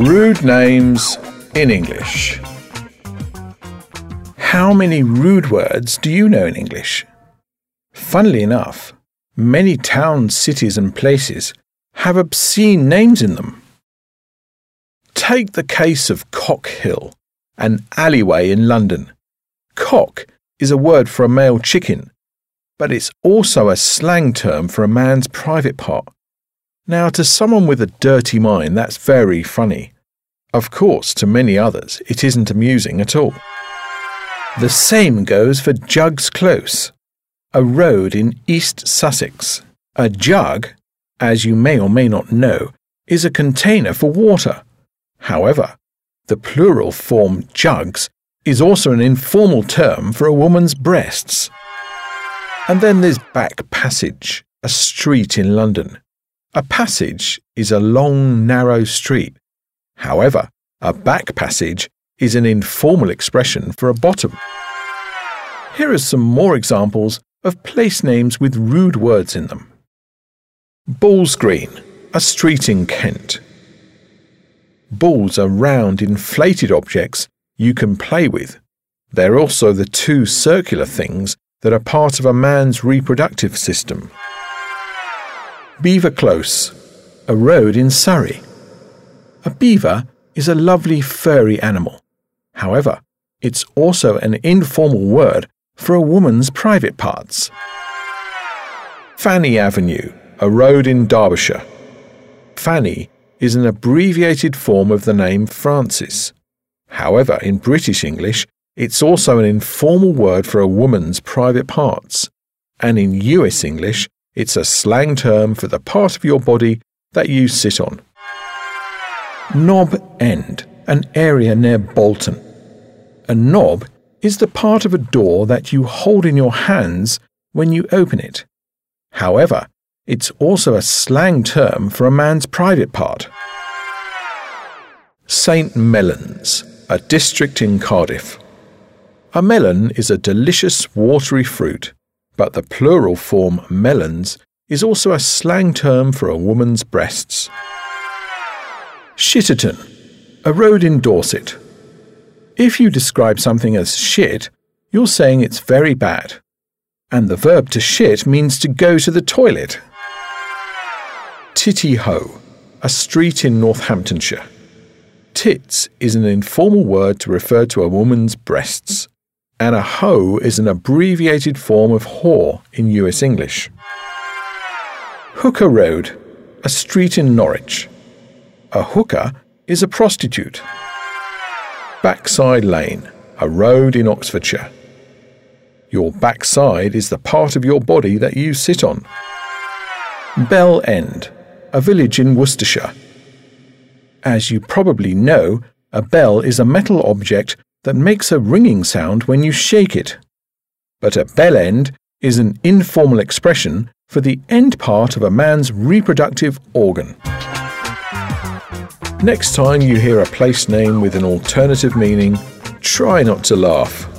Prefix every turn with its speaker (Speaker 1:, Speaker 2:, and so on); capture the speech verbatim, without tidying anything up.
Speaker 1: Rude names in English. How many rude words do you know in English? Funnily enough, many towns, cities and places have obscene names in them. Take the case of Cock Hill, an alleyway in London. Cock is a word for a male chicken, but it's also a slang term for a man's private part. Now, to someone with a dirty mind, that's very funny. Of course, to many others, it isn't amusing at all. The same goes for Jugs Close, a road in East Sussex. A jug, as you may or may not know, is a container for water. However, the plural form jugs is also an informal term for a woman's breasts. And then there's Back Passage, a street in London. A passage is a long, narrow street. However, a back passage is an informal expression for a bottom. Here are some more examples of place names with rude words in them. Balls Green, a street in Kent. Balls are round, inflated objects you can play with. They're also the two circular things that are part of a man's reproductive system. Beaver Close, a road in Surrey. A beaver is a lovely furry animal. However, it's also an informal word for a woman's private parts. Fanny Avenue, a road in Derbyshire. Fanny is an abbreviated form of the name Francis. However, in British English, it's also an informal word for a woman's private parts. And in U S English, it's a slang term for the part of your body that you sit on. Knob End, an area near Bolton. A knob is the part of a door that you hold in your hands when you open it. However, it's also a slang term for a man's private part. Saint Mellons, a district in Cardiff. A melon is a delicious watery fruit, but the plural form melons is also a slang term for a woman's breasts. Shitterton, a road in Dorset. If you describe something as shit, you're saying it's very bad. And the verb to shit means to go to the toilet. Titty Ho, a street in Northamptonshire. Tits is an informal word to refer to a woman's breasts, and a hoe is an abbreviated form of whore in U S English. Hooker Road, a street in Norwich. A hooker is a prostitute. Backside Lane, a road in Oxfordshire. Your backside is the part of your body that you sit on. Bell End, a village in Worcestershire. As you probably know, a bell is a metal object that makes a ringing sound when you shake it. But a bell end is an informal expression for the end part of a man's reproductive organ. Next time you hear a place name with an alternative meaning, try not to laugh.